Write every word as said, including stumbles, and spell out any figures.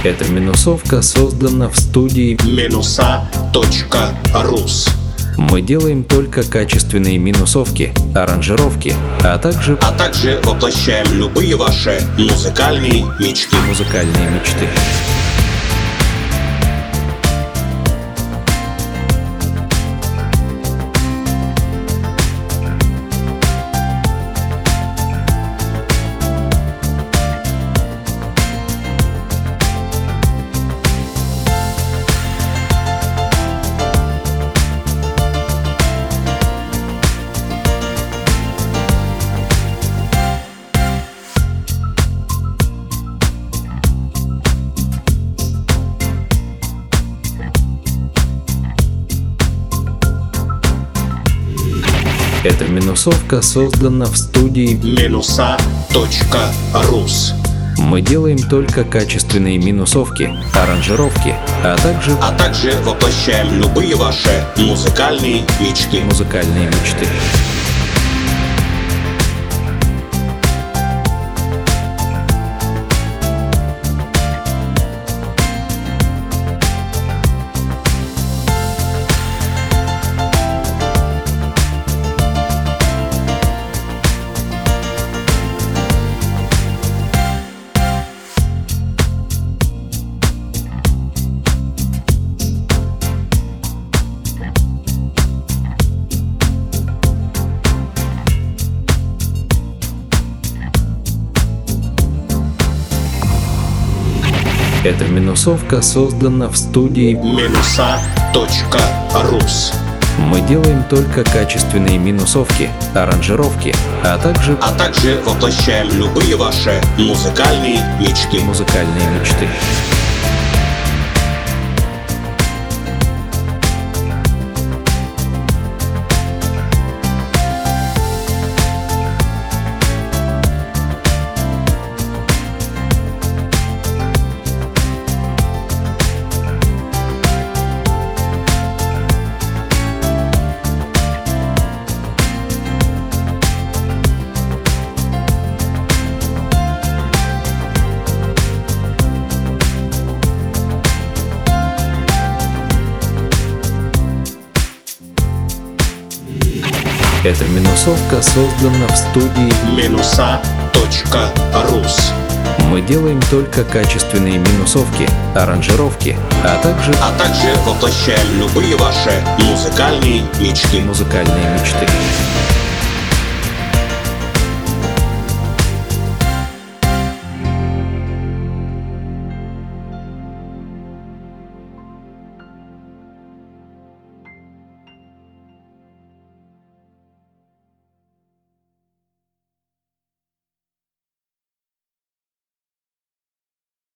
Эта минусовка создана в студии Минуса точка рус. Мы делаем только качественные минусовки, аранжировки, а также А также воплощаем любые ваши музыкальные мечты. музыкальные мечты. Эта минусовка создана в студии Минуса точка рус. Мы делаем только качественные минусовки, аранжировки, а также А также воплощаем любые ваши музыкальные мечты. музыкальные мечты. Эта минусовка создана в студии Минуса точка рус. Мы делаем только качественные минусовки, аранжировки, а также А также воплощаем любые ваши музыкальные мечты. музыкальные мечты. Эта минусовка создана в студии Минуса точка рус. Мы делаем только качественные минусовки, аранжировки, а также А также воплощаем любые ваши музыкальные мечты. музыкальные мечты.